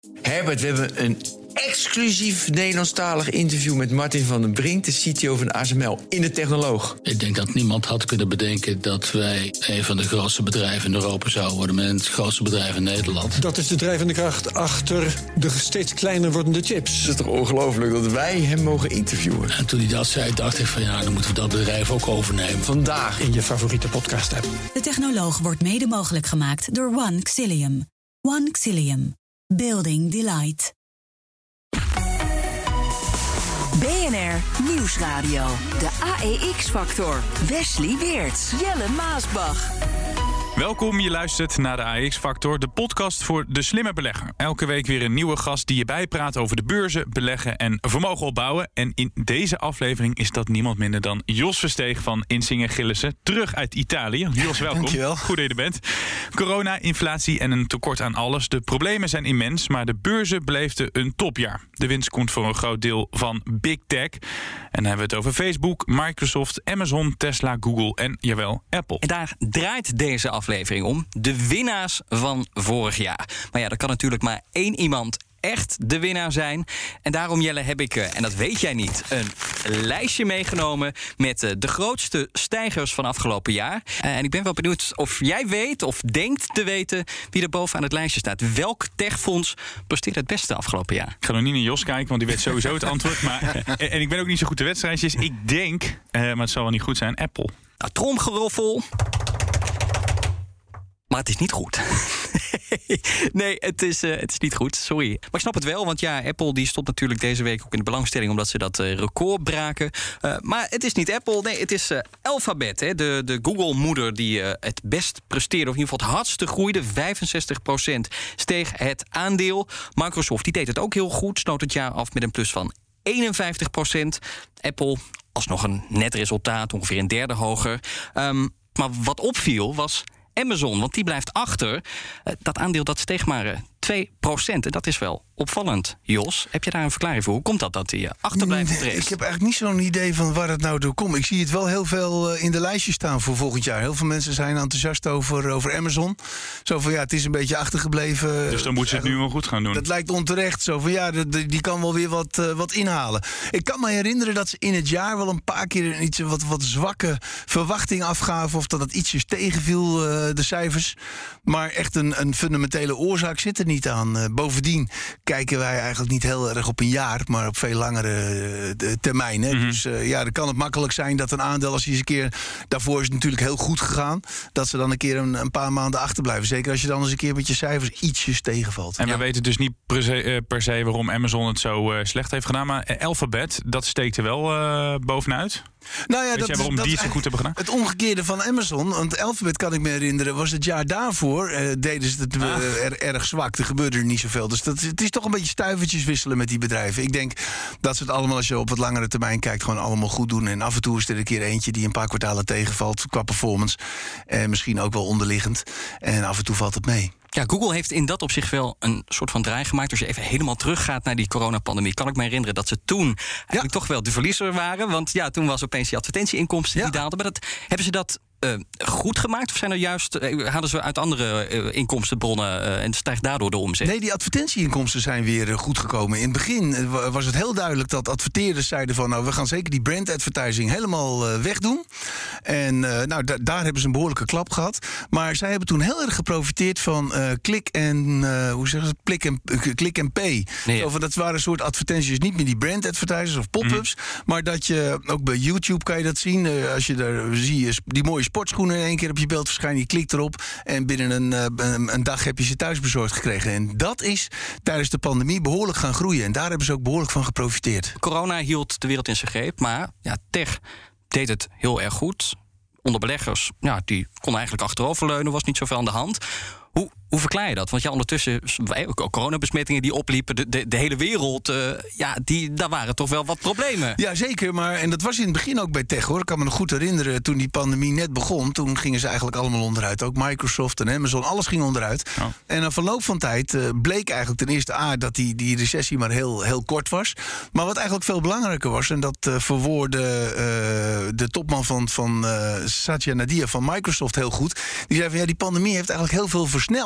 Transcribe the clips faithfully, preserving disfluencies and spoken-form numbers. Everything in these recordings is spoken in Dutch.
Herbert, we hebben een exclusief Nederlandstalig interview met Martin van den Brink, de C T O van A S M L, in de Technoloog. Ik denk dat niemand had kunnen bedenken dat wij een van de grootste bedrijven in Europa zouden worden, met het grootste bedrijf in Nederland. Dat is de drijvende kracht achter de steeds kleiner wordende chips. Het is toch ongelooflijk dat wij hem mogen interviewen. En toen hij dat zei, dacht ik van ja, dan moeten we dat bedrijf ook overnemen. Vandaag In je favoriete podcast-app. De Technoloog wordt mede mogelijk gemaakt door One Xilium. One Xilium. Building Delight. B N R Nieuwsradio. De A E X-factor. Wesley Weerts. Jelle Maasbach. Welkom, je luistert naar de A E X-factor, de podcast voor de slimme belegger. Elke week weer een nieuwe gast die je bijpraat over de beurzen, beleggen en vermogen opbouwen. En in deze aflevering is dat niemand minder dan Jos Versteeg van Insinger Gillissen, terug uit Italië. Jos, welkom. Dankjewel. Goed dat je er bent. Corona, inflatie en een tekort aan alles. De problemen zijn immens, maar de beurzen beleefden een topjaar. De winst komt voor een groot deel van Big Tech. En dan hebben we het over Facebook, Microsoft, Amazon, Tesla, Google en, jawel, Apple. En daar draait deze aflevering om. De winnaars van vorig jaar. Maar ja, er kan natuurlijk maar één iemand echt de winnaar zijn. En daarom, Jelle, heb ik, en dat weet jij niet, een lijstje meegenomen met de grootste stijgers van afgelopen jaar. En ik ben wel benieuwd of jij weet of denkt te weten wie er bovenaan het lijstje staat. Welk techfonds presteert het beste afgelopen jaar? Ik ga nog niet naar Jos kijken, want die weet sowieso het antwoord. Maar, en ik ben ook niet zo goed de wedstrijdjes. Ik denk, uh, maar het zal wel niet goed zijn, Apple. Nou, tromgeroffel. Maar het is niet goed. nee, het is, uh, het is niet goed, sorry. Maar ik snap het wel, want ja, Apple die stond natuurlijk deze week ook in de belangstelling omdat ze dat uh, record braken. Uh, maar het is niet Apple, nee, het is uh, Alphabet, hè, de, de Google-moeder die uh, het best presteerde, of in ieder geval het hardste groeide. vijfenzestig procent steeg het aandeel. Microsoft die deed het ook heel goed, sloot het jaar af met een plus van eenenvijftig procent. Apple alsnog een net resultaat, ongeveer een derde hoger. Um, maar wat opviel was Amazon, want die blijft achter. Uh, dat aandeel dat steeg maar uh, twee procent. En dat is wel opvallend. Jos, heb je daar een verklaring voor? Hoe komt dat dat die uh, achterblijft nee, treden? Ik heb eigenlijk niet zo'n idee van waar het nou door komt. Ik zie het wel heel veel uh, in de lijstjes staan voor volgend jaar. Heel veel mensen zijn enthousiast over, over Amazon. Zo van ja, het is een beetje achtergebleven. Dus dan moeten ze het nu wel goed gaan doen. Dat lijkt onterecht. Zo van ja, die, die kan wel weer wat, uh, wat inhalen. Ik kan me herinneren dat ze in het jaar wel een paar keer een iets wat, wat zwakke verwachting afgaven. Of dat het ietsjes tegenviel, uh, de cijfers. Maar echt een, een fundamentele oorzaak zit er niet aan. Uh, bovendien kijken wij eigenlijk niet heel erg op een jaar, maar op veel langere uh, termijn. Hè? Mm-hmm. Dus uh, ja, dan kan het makkelijk zijn dat een aandeel, als je eens een keer, daarvoor is het natuurlijk heel goed gegaan, dat ze dan een keer een, een paar maanden achterblijven. Zeker als je dan eens een keer met je cijfers ietsjes tegenvalt. En ja. we weten dus niet per se, uh, per se waarom Amazon het zo uh, slecht heeft gedaan, maar Alphabet, dat steekt er wel uh, bovenuit. Nou ja, Weet dat jij waarom is, dat die zo goed hebben gedaan? Het omgekeerde van Amazon, want Alphabet kan ik me herinneren, was het jaar daarvoor, uh, deden ze het uh, ah. er, erg zwak. Er gebeurde er niet zoveel. Dus dat, het is toch een beetje stuivertjes wisselen met die bedrijven. Ik denk dat ze het allemaal, als je op wat langere termijn kijkt, gewoon allemaal goed doen. En af en toe is er een keer eentje die een paar kwartalen tegenvalt qua performance. En misschien ook wel onderliggend. En af en toe valt het mee. Ja, Google heeft in dat opzicht wel een soort van draai gemaakt. Als je even helemaal teruggaat naar die coronapandemie, kan ik me herinneren dat ze toen eigenlijk ja. toch wel de verliezer waren. Want ja, toen was opeens die advertentieinkomsten ja. die daalden. Maar dat, hebben ze dat uh, goed gemaakt? Of zijn er juist, uh, hadden ze uit andere uh, inkomstenbronnen uh, en stijgt daardoor de omzet? Nee, die advertentieinkomsten zijn weer uh, goed gekomen. In het begin uh, was het heel duidelijk dat adverteerders zeiden van, nou, we gaan zeker die brand advertising helemaal uh, wegdoen. En uh, nou, da- daar hebben ze een behoorlijke klap gehad. Maar zij hebben toen heel erg geprofiteerd van uh, klik en uh, hoe zeggen ze, klik en uh, klik en pay. Nee, ja. Of dat waren een soort advertenties, niet meer die brand advertisers of pop-ups, mm. maar dat je ook bij YouTube kan je dat zien. Uh, als je daar zie je die mooie sportschoenen in één keer op je beeld verschijnen, je klikt erop en binnen een, uh, een, een dag heb je ze thuis bezorgd gekregen. En dat is tijdens de pandemie behoorlijk gaan groeien. En daar hebben ze ook behoorlijk van geprofiteerd. Corona hield de wereld in zijn greep, maar ja, tech deed het heel erg goed. Onder beleggers, ja, die konden eigenlijk achteroverleunen, was niet zoveel aan de hand. Hoe, hoe verklaar je dat? Want ja, ondertussen, coronabesmettingen die opliepen, de, de, de hele wereld, uh, ja, die, daar waren toch wel wat problemen. Ja, zeker, maar en dat was in het begin ook bij tech, hoor. Ik kan me nog goed herinneren, toen die pandemie net begon, toen gingen ze eigenlijk allemaal onderuit. Ook Microsoft en Amazon, alles ging onderuit. Oh. En na verloop van tijd uh, bleek eigenlijk ten eerste A, dat die, die recessie maar heel, heel kort was. Maar wat eigenlijk veel belangrijker was, en dat uh, verwoordde uh, de topman van, van uh, Satya Nadia van Microsoft heel goed. Die zei van, ja, die pandemie heeft eigenlijk heel veel versneld.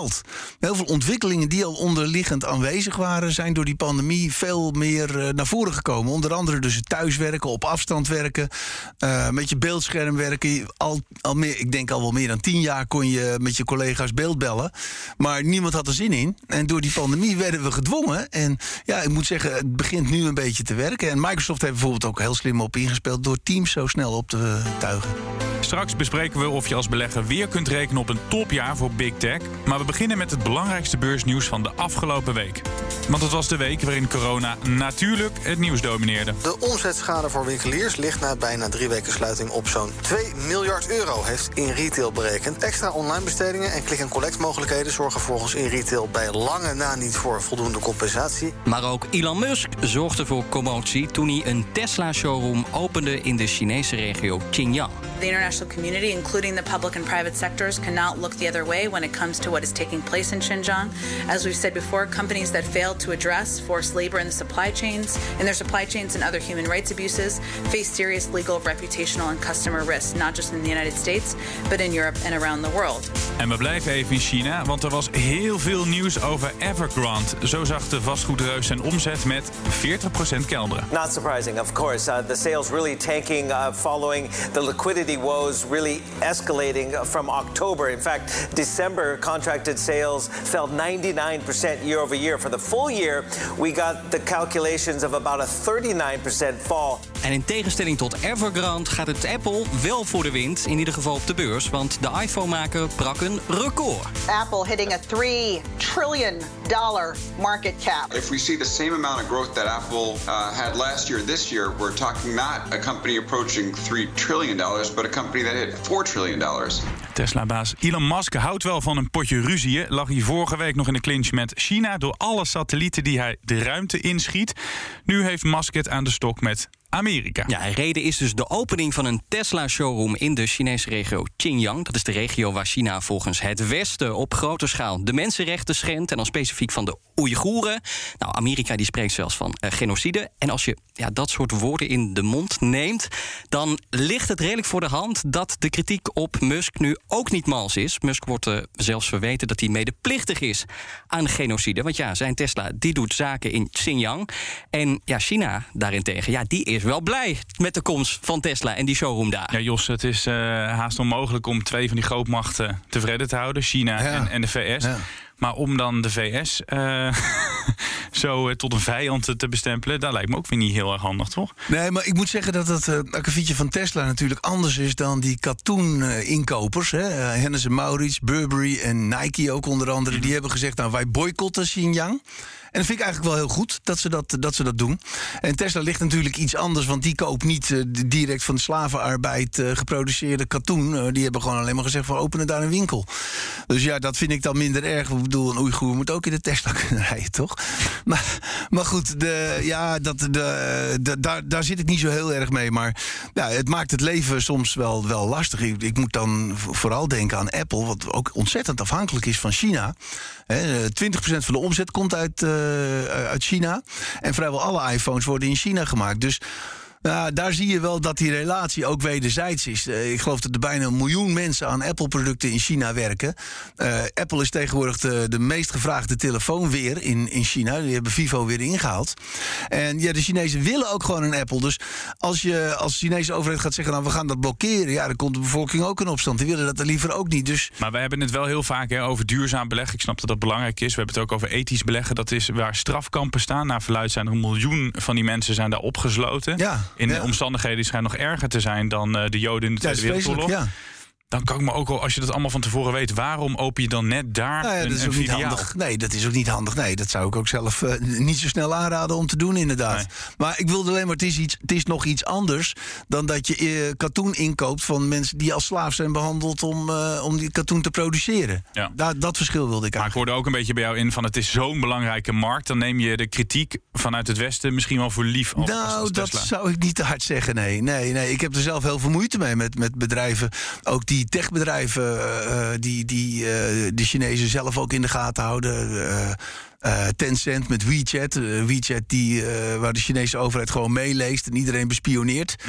wereld. Heel veel ontwikkelingen die al onderliggend aanwezig waren, zijn door die pandemie veel meer uh, naar voren gekomen. Onder andere dus het thuiswerken, op afstand werken, uh, met je beeldscherm werken. Al, al meer, ik denk al wel meer dan tien jaar kon je met je collega's beeldbellen. Maar niemand had er zin in. En door die pandemie werden we gedwongen. En ja, ik moet zeggen, het begint nu een beetje te werken. En Microsoft heeft bijvoorbeeld ook heel slim op ingespeeld door Teams zo snel op te tuigen. Straks bespreken we of je als belegger weer kunt rekenen op een topjaar voor Big Tech. Maar we beginnen met het belangrijkste beursnieuws van de afgelopen week. Want het was de week waarin corona natuurlijk het nieuws domineerde. De omzetschade voor winkeliers ligt na bijna drie weken sluiting op zo'n twee miljard euro, heeft InRetail berekend. Extra online bestedingen en click-and-collect mogelijkheden zorgen volgens InRetail bij lange na niet voor voldoende compensatie. Maar ook Elon Musk zorgde voor commotie toen hij een Tesla-showroom opende in de Chinese regio Xinjiang. The international community, including the public and private sectors, cannot look the other way when it comes to what is taking place in Xinjiang. As we've said before, companies that fail to address forced labor in the supply chains, in their supply chains and other human rights abuses, face serious legal, reputational and customer risks, not just in the United States, but in Europe and around the world. En we blijven even in China, want er was heel veel nieuws over Evergrande. Zo zag de vastgoedreus zijn omzet met veertig procent kelderen. Not surprising, of course. Uh, the sales really tanking uh, following the liquidity woes really escalating from October. In fact, December contracted sales fell ninety-nine percent year over year. For the full year, we got the calculations of about a thirty-nine percent fall. En in tegenstelling tot Evergrande gaat het Apple wel voor de wind, in ieder geval op de beurs, want de iPhone-maker brak een record. Apple hitting a three trillion dollar market cap. If we see the same amount of growth that Apple uh, had last year, this year, we're talking not a company approaching three trillion dollars, but a company that hit four trillion dollars. Tesla-baas Elon Musk houdt wel van een potje ruzieën. Lag hij vorige week nog in de clinch met China door alle satellieten die hij de ruimte inschiet. Nu heeft Musk het aan de stok met Amerika. Ja, reden is dus de opening van een Tesla-showroom in de Chinese regio Xinjiang. Dat is de regio waar China volgens het Westen op grote schaal de mensenrechten schendt, en dan specifiek van de Oeigoeren. Nou, Amerika die spreekt zelfs van uh, genocide. En als je ja, dat soort woorden in de mond neemt, dan ligt het redelijk voor de hand dat de kritiek op Musk nu ook niet mals is. Musk wordt uh, zelfs verweten dat hij medeplichtig is aan genocide. Want ja, zijn Tesla die doet zaken in Xinjiang. En ja, China daarentegen, ja, die is wel blij met de komst van Tesla en die showroom daar. Ja, Jos, het is uh, haast onmogelijk om twee van die grootmachten tevreden te houden. China ja. en, en de V S. Ja. Maar om dan de V S uh, zo uh, tot een vijand te bestempelen, dat lijkt me ook weer niet heel erg handig, toch? Nee, maar ik moet zeggen dat het uh, akkefietje van Tesla natuurlijk anders is dan die katoen-inkopers. Uh, uh, Hennes en Maurits, Burberry en Nike ook onder andere. Mm-hmm. Die hebben gezegd, nou, wij boycotten Xinjiang. En dat vind ik eigenlijk wel heel goed dat ze dat, dat ze dat doen. En Tesla ligt natuurlijk iets anders, want die koopt niet uh, direct van de slavenarbeid uh, geproduceerde katoen. Uh, die hebben gewoon alleen maar gezegd van openen daar een winkel. Dus ja, dat vind ik dan minder erg. Ik bedoel, een Oeigoer moet ook in de Tesla kunnen rijden, toch? Maar, maar goed, de, ja, dat, de, de, daar, daar zit ik niet zo heel erg mee. Maar ja, het maakt het leven soms wel, wel lastig. Ik, ik moet dan vooral denken aan Apple, wat ook ontzettend afhankelijk is van China. He, twintig procent van de omzet komt uit, uh, uit China. En vrijwel alle iPhones worden in China gemaakt. Dus nou, daar zie je wel dat die relatie ook wederzijds is. Uh, ik geloof dat er bijna een miljoen mensen aan Apple-producten in China werken. Uh, Apple is tegenwoordig de, de meest gevraagde telefoon weer in, in China. Die hebben Vivo weer ingehaald. En ja, de Chinezen willen ook gewoon een Apple. Dus als je als de Chinese overheid gaat zeggen, nou, we gaan dat blokkeren, ja, dan komt de bevolking ook in opstand. Die willen dat er liever ook niet. Dus maar we hebben het wel heel vaak hè, over duurzaam beleggen. Ik snap dat dat belangrijk is. We hebben het ook over ethisch beleggen. Dat is waar strafkampen staan. Naar verluidt zijn er een miljoen van die mensen zijn daar opgesloten. Ja. In de ja. omstandigheden die schijnen nog erger te zijn dan uh, de Joden in de Tweede ja, Wereldoorlog. Ja. Dan kan ik me ook wel, als je dat allemaal van tevoren weet, waarom open je dan net daar nou ja, een, dat is een ook niet filiaal? Handig. Nee, dat is ook niet handig. Nee, dat zou ik ook zelf uh, niet zo snel aanraden om te doen, inderdaad. Nee. Maar ik wilde alleen maar, het is, iets, het is nog iets anders dan dat je uh, katoen inkoopt van mensen die als slaaf zijn behandeld om, uh, om die katoen te produceren. Ja. Da- dat verschil wilde ik eigenlijk. Maar ik hoorde ook een beetje bij jou in van het is zo'n belangrijke markt. Dan neem je de kritiek vanuit het Westen misschien wel voor lief. Als, nou, als, als dat zou ik niet te hard zeggen, nee. nee, nee. Ik heb er zelf heel veel moeite mee met, met bedrijven. Ook die techbedrijven. Uh, die die uh, de Chinezen zelf ook in de gaten houden. Uh, uh, Tencent met WeChat. Uh, WeChat die, uh, waar de Chinese overheid gewoon meeleest en iedereen bespioneert. Mm-hmm.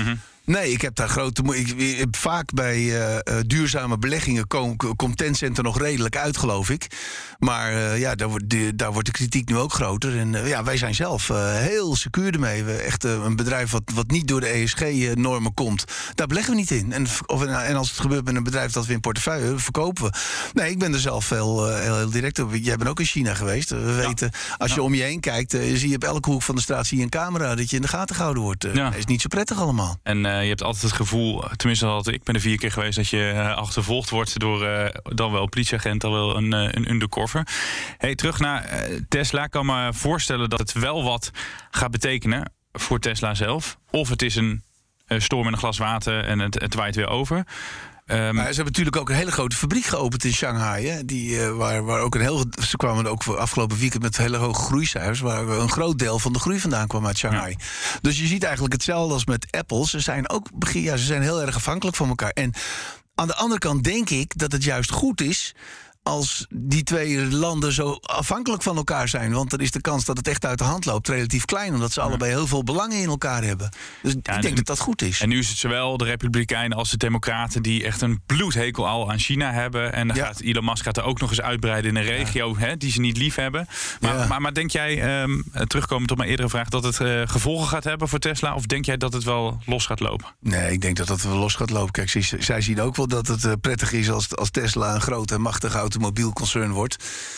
Nee, ik heb daar grote... mo- Ik, ik- vaak bij uh, uh, duurzame beleggingen kom- komt Tencent er nog redelijk uit, geloof ik. Maar uh, ja, daar wordt, de, daar wordt de kritiek nu ook groter. En uh, ja, wij zijn zelf uh, heel secuur ermee. We echt uh, een bedrijf wat, wat niet door de E S G-normen komt, daar beleggen we niet in. En, of, en als het gebeurt met een bedrijf dat we in portefeuille hebben, verkopen we. Nee, ik ben er zelf heel, uh, heel, heel direct op. Jij bent ook in China geweest. We ja. weten, als je ja. om je heen kijkt, uh, zie je op elke hoek van de straat zie je een camera dat je in de gaten gehouden wordt. Uh, ja. Dat is niet zo prettig allemaal. En uh, je hebt altijd het gevoel, tenminste altijd, ik ben er vier keer geweest, dat je uh, achtervolgd wordt door uh, dan wel een politieagent, dan wel een, uh, een undercover. Hey, terug naar uh, Tesla. Ik kan me voorstellen dat het wel wat gaat betekenen voor Tesla zelf. Of het is een uh, storm in een glas water en het, het waait weer over. Um, maar ze hebben natuurlijk ook een hele grote fabriek geopend in Shanghai. Hè? Die, uh, waar, waar ook een heel, ze kwamen ook afgelopen weekend met hele hoge groeicijfers, waar een groot deel van de groei vandaan kwam uit Shanghai. Ja. Dus je ziet eigenlijk hetzelfde als met Apple. Ze zijn ook ja, ze zijn heel erg afhankelijk van elkaar. En aan de andere kant denk ik dat het juist goed is als die twee landen zo afhankelijk van elkaar zijn. Want dan is de kans dat het echt uit de hand loopt relatief klein, omdat ze ja. allebei heel veel belangen in elkaar hebben. Dus ja, ik denk dat dat goed is. En nu is het zowel de Republikeinen als de Democraten die echt een bloedhekel al aan China hebben. En dan ja. gaat Elon Musk gaat er ook nog eens uitbreiden in een regio ja. hè, die ze niet lief hebben. Maar, ja. maar, maar denk jij, um, terugkomend op mijn eerdere vraag, dat het uh, gevolgen gaat hebben voor Tesla? Of denk jij dat het wel los gaat lopen? Nee, ik denk dat het wel los gaat lopen. Kijk, zij, zij zien ook wel dat het uh, prettig is als, als Tesla een groot en machtig automobielconcern wordt.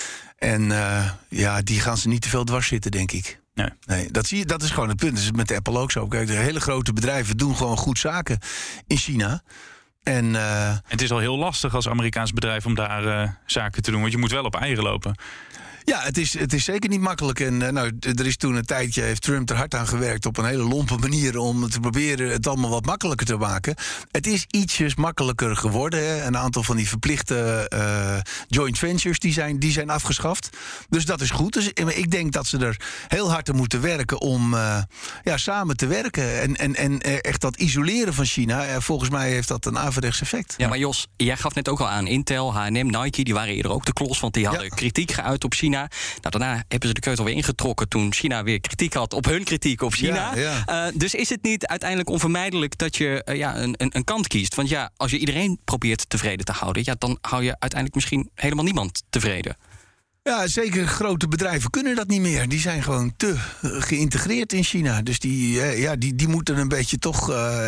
En uh, ja, die gaan ze niet te veel dwars zitten, denk ik. Nee. nee dat, zie je, dat is gewoon het punt. Dat is met Apple ook zo. Kijk, de hele grote bedrijven doen gewoon goed zaken in China. En, uh, het is al heel lastig als Amerikaans bedrijf om daar uh, zaken te doen. Want je moet wel op eieren lopen. Ja, het is, het is zeker niet makkelijk. En uh, nou, er is toen een tijdje, heeft Trump er hard aan gewerkt op een hele lompe manier om te proberen het allemaal wat makkelijker te maken. Het is ietsjes makkelijker geworden. Hè. Een aantal van die verplichte uh, joint ventures die zijn, die zijn afgeschaft. Dus dat is goed. Dus ik denk dat ze er heel hard aan moeten werken om uh, ja, samen te werken. En, en, en echt dat isoleren van China, uh, volgens mij heeft dat een averechts effect. Ja, maar Jos, jij gaf net ook al aan, Intel, H en M, Nike, die waren eerder ook de klos, want die hadden ja. kritiek geuit op China. Nou, daarna hebben ze de keutel weer ingetrokken toen China weer kritiek had op hun kritiek op China. Ja, ja. Uh, dus is het niet uiteindelijk onvermijdelijk dat je uh, ja, een, een, een kant kiest? Want ja, als je iedereen probeert tevreden te houden, ja, dan hou je uiteindelijk misschien helemaal niemand tevreden. Ja, zeker grote bedrijven kunnen dat niet meer. Die zijn gewoon te geïntegreerd in China. Dus die, ja, die, die moeten een beetje toch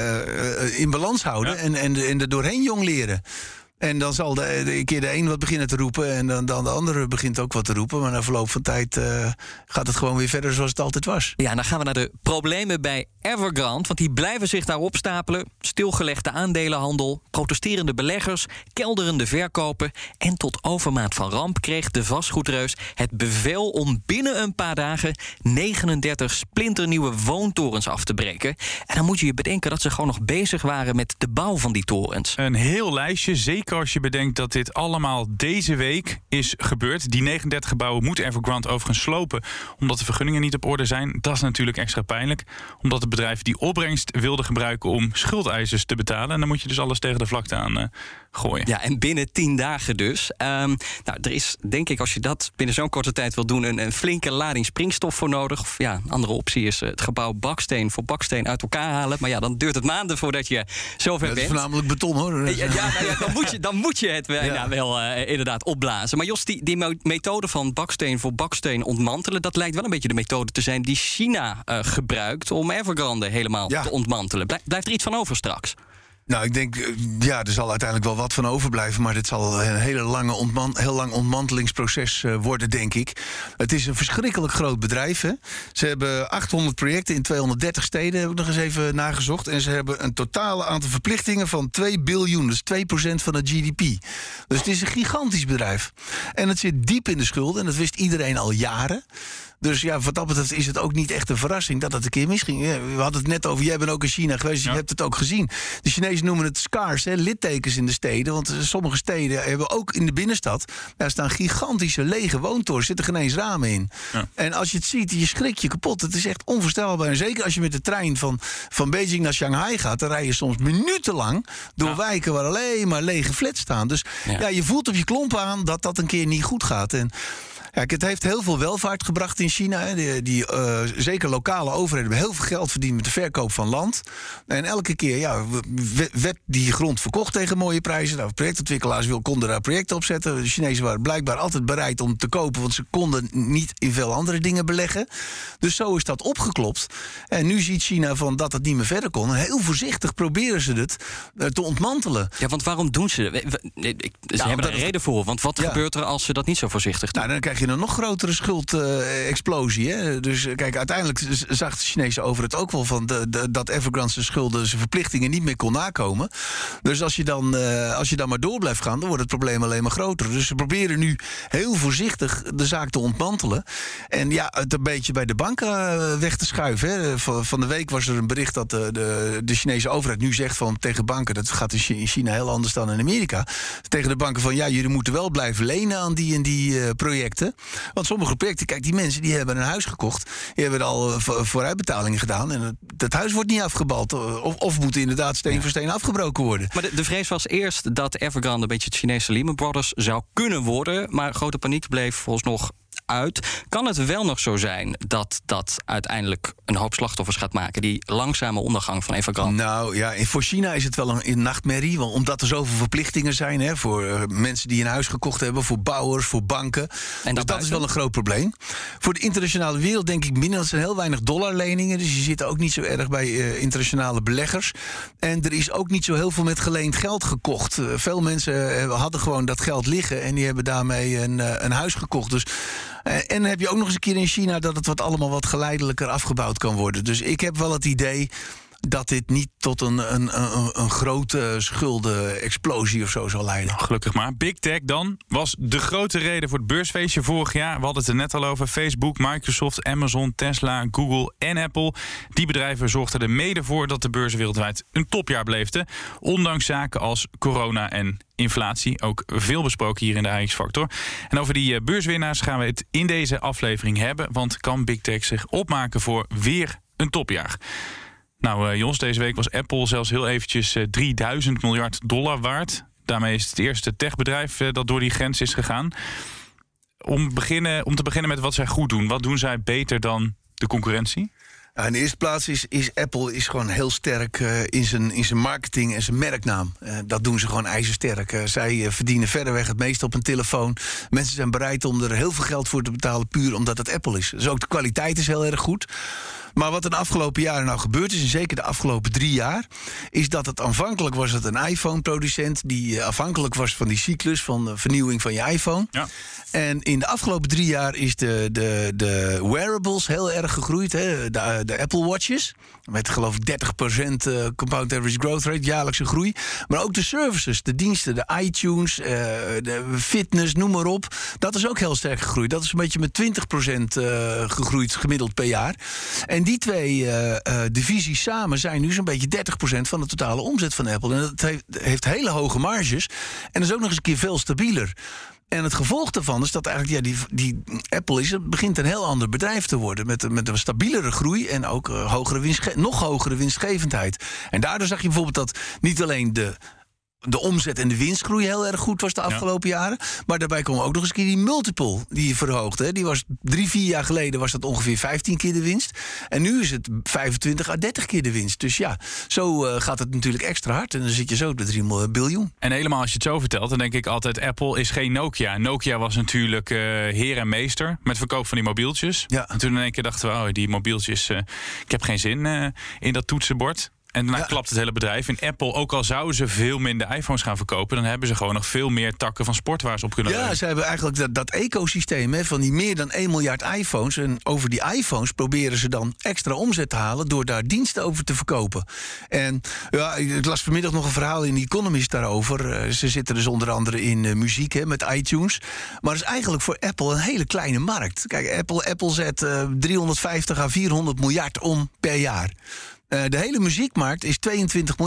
uh, in balans houden ja. en, en, en er doorheen jong leren. En dan zal de, de, een keer de een wat beginnen te roepen en dan, dan de andere begint ook wat te roepen. Maar na verloop van tijd uh, gaat het gewoon weer verder zoals het altijd was. Ja, en dan gaan we naar de problemen bij Evergrande. Want die blijven zich daar opstapelen. Stilgelegde aandelenhandel, protesterende beleggers, kelderende verkopen. En tot overmaat van ramp kreeg de vastgoedreus het bevel om binnen een paar dagen negenendertig splinternieuwe woontorens af te breken. En dan moet je je bedenken dat ze gewoon nog bezig waren met de bouw van die torens. Een heel lijstje, zeker als je bedenkt dat dit allemaal deze week is gebeurd. Die negenendertig gebouwen moet Evergrande overigens slopen omdat de vergunningen niet op orde zijn. Dat is natuurlijk extra pijnlijk, omdat het bedrijf die opbrengst wilde gebruiken om schuldeisers te betalen. En dan moet je dus alles tegen de vlakte aan uh, gooien. Ja, en binnen tien dagen dus. Um, nou, er is, denk ik, als je dat binnen zo'n korte tijd wil doen, een, een flinke lading springstof voor nodig. Of ja, een andere optie is uh, het gebouw baksteen voor baksteen uit elkaar halen. Maar ja, dan duurt het maanden voordat je zover bent. Dat is voornamelijk beton, hoor. Ja, ja, nou ja dan, moet je, dan moet je het wel, ja. nou, wel uh, inderdaad opblazen. Maar Jos, die, die methode van baksteen voor baksteen ontmantelen, dat lijkt wel een beetje de methode te zijn die China uh, gebruikt om Evergrande helemaal ja. te ontmantelen. Blij, blijft er iets van over straks? Nou, ik denk, ja, er zal uiteindelijk wel wat van overblijven, maar dit zal een hele lange ontman- heel lang ontmantelingsproces uh, worden, denk ik. Het is een verschrikkelijk groot bedrijf. Hè? Ze hebben achthonderd projecten in tweehonderddertig steden, heb ik nog eens even nagezocht. En ze hebben een totale aantal verplichtingen van twee biljoen, dus twee procent van het G D P. Dus het is een gigantisch bedrijf. En het zit diep in de schulden, en dat wist iedereen al jaren. Dus ja, wat dat betreft is het ook niet echt een verrassing dat het een keer misging. Ja, we hadden het net over, jij bent ook in China geweest, ja. Je hebt het ook gezien. De Chinezen noemen het scars, hè, littekens in de steden. Want sommige steden hebben ook in de binnenstad, daar staan gigantische lege woontorens, zitten geen eens ramen in. Ja. En als je het ziet, je schrikt je kapot. Het is echt onvoorstelbaar. En zeker als je met de trein van, van Beijing naar Shanghai gaat, dan rij je soms minutenlang door ja. wijken waar alleen maar lege flats staan. Dus ja. ja, je voelt op je klompen aan dat dat een keer niet goed gaat. En ja, het heeft heel veel welvaart gebracht in in China. Hè. Die, die uh, zeker lokale overheden hebben heel veel geld verdiend met de verkoop van land. En elke keer ja, werd die grond verkocht tegen mooie prijzen. Nou, projectontwikkelaars wil, konden daar projecten op zetten. De Chinezen waren blijkbaar altijd bereid om te kopen, want ze konden niet in veel andere dingen beleggen. Dus zo is dat opgeklopt. En nu ziet China van dat het niet meer verder kon. En heel voorzichtig proberen ze het uh, te ontmantelen. Ja, want waarom doen ze dat? Ze ja, hebben er een reden voor. Want wat ja. gebeurt er als ze dat niet zo voorzichtig doen? Nou, dan krijg je een nog grotere schuldexplosie. Uh, dus kijk, uiteindelijk zag de Chinese over het ook wel van de, de, dat Evergrande zijn schulden, zijn verplichtingen niet meer kon nakomen. Dus als je, dan, uh, als je dan maar door blijft gaan, dan wordt het probleem alleen maar groter. Dus ze proberen nu heel voorzichtig de zaak te ontmantelen. En ja, het een beetje bij de banken uh, weg te schuiven. Hè. Van, van de week was er een bericht dat de, de, de Chinese overheid nu zegt van tegen banken, dat gaat in China heel anders dan in Amerika, tegen de banken van ja, jullie moeten wel blijven lenen aan die en die uh, projecten. Want sommige projecten, kijk, die mensen die hebben een huis gekocht, die hebben al uh, vooruitbetalingen gedaan en het, het huis wordt niet afgebald. Of, of moet inderdaad steen ja. voor steen afgebroken worden. Maar de, de vrees was eerst dat Evergrande een beetje het Chinese Lehman Brothers zou kunnen worden, maar grote paniek bleef volgens nog uit. Kan het wel nog zo zijn dat dat uiteindelijk een hoop slachtoffers gaat maken, die langzame ondergang van Evergrande? Nou ja, voor China is het wel een, een nachtmerrie, want omdat er zoveel verplichtingen zijn, hè, voor uh, mensen die een huis gekocht hebben, voor bouwers, voor banken. En dus dat is wel een groot probleem. Voor de internationale wereld denk ik minder. Dat zijn heel weinig dollarleningen, dus je zit ook niet zo erg bij uh, internationale beleggers. En er is ook niet zo heel veel met geleend geld gekocht. Uh, veel mensen uh, hadden gewoon dat geld liggen en die hebben daarmee een, uh, een huis gekocht. Dus En dan heb je ook nog eens een keer in China dat het wat allemaal wat geleidelijker afgebouwd kan worden. Dus ik heb wel het idee dat dit niet tot een, een, een, een grote schuldenexplosie of zo zal leiden. Gelukkig maar. Big Tech dan was de grote reden voor het beursfeestje vorig jaar. We hadden het er net al over. Facebook, Microsoft, Amazon, Tesla, Google en Apple. Die bedrijven zorgden er mede voor dat de beurzen wereldwijd een topjaar beleefden. Ondanks zaken als corona en inflatie. Ook veel besproken hier in de A X-factor. En over die beurswinnaars gaan we het in deze aflevering hebben. Want kan Big Tech zich opmaken voor weer een topjaar? Nou, uh, Jos, deze week was Apple zelfs heel eventjes uh, drieduizend miljard dollar waard. Daarmee is het, het eerste techbedrijf uh, dat door die grens is gegaan. Om, beginnen, om te beginnen met wat zij goed doen. Wat doen zij beter dan de concurrentie? In de eerste plaats is, is Apple is gewoon heel sterk uh, in, zijn, in zijn marketing en zijn merknaam. Uh, dat doen ze gewoon ijzersterk. Uh, zij uh, verdienen verreweg het meest op een telefoon. Mensen zijn bereid om er heel veel geld voor te betalen, puur omdat het Apple is. Dus ook de kwaliteit is heel erg goed. Maar wat er de afgelopen jaren nou gebeurd is, en zeker de afgelopen drie jaar, is dat het aanvankelijk was het een iPhone-producent die afhankelijk was van die cyclus van de vernieuwing van je iPhone. Ja. En in de afgelopen drie jaar is de, de, de wearables heel erg gegroeid. Hè? De, de Apple Watches, met geloof ik dertig procent compound average growth rate, jaarlijkse groei. Maar ook de services, de diensten, de iTunes, uh, de fitness, noem maar op. Dat is ook heel sterk gegroeid. Dat is een beetje met twintig procent uh, gegroeid gemiddeld per jaar. En die twee uh, uh, divisies samen zijn nu zo'n beetje dertig procent van de totale omzet van Apple. En dat heeft, heeft hele hoge marges. En dat is ook nog eens een keer veel stabieler. En het gevolg daarvan is dat eigenlijk ja, die, die Apple is, het begint een heel ander bedrijf te worden. Met, met een stabielere groei en ook uh, hogere winstge- nog hogere winstgevendheid. En daardoor zag je bijvoorbeeld dat niet alleen de de omzet en de winstgroei heel erg goed was de afgelopen ja. jaren. Maar daarbij kwam ook nog eens een keer die multiple die je verhoogde. Die was drie, vier jaar geleden was dat ongeveer vijftien keer de winst. En nu is het vijfentwintig à dertig keer de winst. Dus ja, zo uh, gaat het natuurlijk extra hard. En dan zit je zo op de drie biljoen. En helemaal als je het zo vertelt, dan denk ik altijd Apple is geen Nokia. Nokia was natuurlijk uh, heer en meester met verkoop van die mobieltjes. Ja. En toen in één keer dachten we, oh, die mobieltjes, uh, ik heb geen zin uh, in dat toetsenbord. En daarna ja. klapt het hele bedrijf. In Apple, ook al zouden ze veel minder iPhones gaan verkopen, dan hebben ze gewoon nog veel meer takken van sport waar ze op kunnen leunen. Ja, ze hebben eigenlijk dat, dat ecosysteem hè, van die meer dan één miljard iPhones. En over die iPhones proberen ze dan extra omzet te halen door daar diensten over te verkopen. En ja, ik las vanmiddag nog een verhaal in The Economist daarover. Uh, ze zitten dus onder andere in uh, muziek hè, met iTunes. Maar het is eigenlijk voor Apple een hele kleine markt. Kijk, Apple, Apple zet uh, driehonderdvijftig à vierhonderd miljard om per jaar. Uh, de hele muziekmarkt is tweeëntwintig miljard.